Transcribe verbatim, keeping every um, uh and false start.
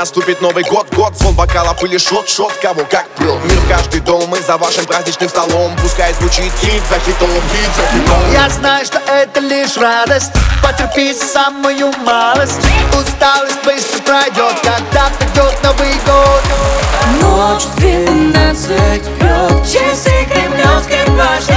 наступит Новый год, год, звон бокалов или шот, шот, кого как прет. Мир в каждый дом, и за вашим праздничным столом пускай звучит хит за хитом, хит за хитом. Я знаю, что это лишь радость, потерпи самую малость. Усталость быстро пройдет, когда придет Новый год. Ночь двенадцать бьет, часы кремлевской башни.